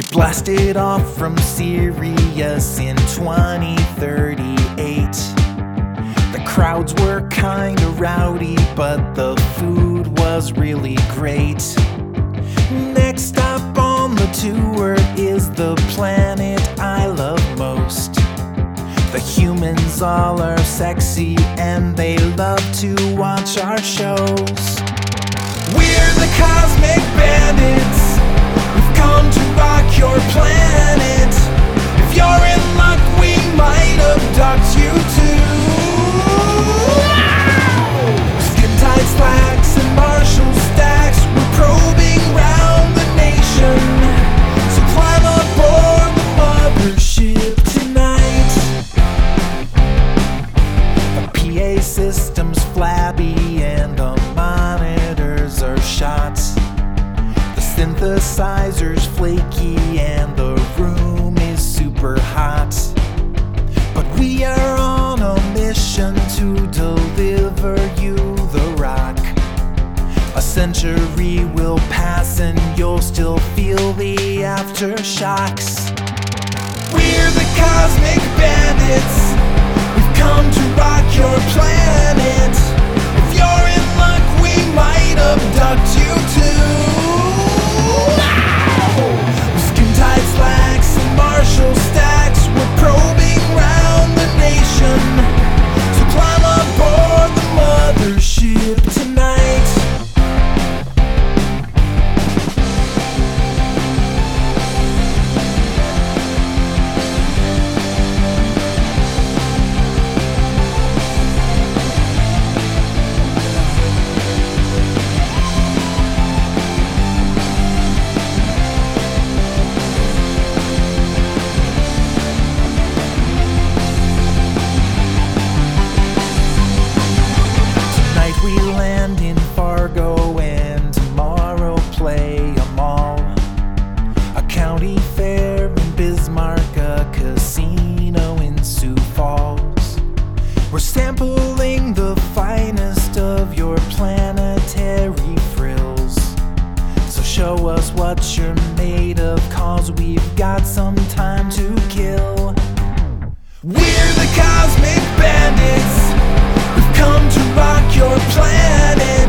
Blasted off from Sirius in 2038. The crowds were kinda rowdy, but the food was really great. Next up on the tour is the planet I love most. The humans all are sexy and they love to watch our shows. We're the Cosmic Bandits. We've come to rock your planet. If you're in luck, we might abduct you too. Skin tight slacks and Marshall stacks, we're probing round the nation. So climb aboard the mothership tonight. The PA system's flabby and the monitors are shot. The synthesizer's flaky and the room is super hot. But we are on a mission to deliver you the rock. A century will pass and you'll still feel the aftershocks. We're the Cosmic Bandits. We've come to rock your planet. If you're in luck, we might abduct you too. Skin tight slacks and Marshall stacks, we're probing round the nation. So climb aboard the mothership tonight. We land in Fargo and tomorrow play a mall, a county fair in Bismarck, a casino in Sioux Falls. We're sampling the finest of your planetary frills. So show us what you're made of, 'cause we've got some time to kill. We're the Cosmic Bandits. We've come to rock your planet.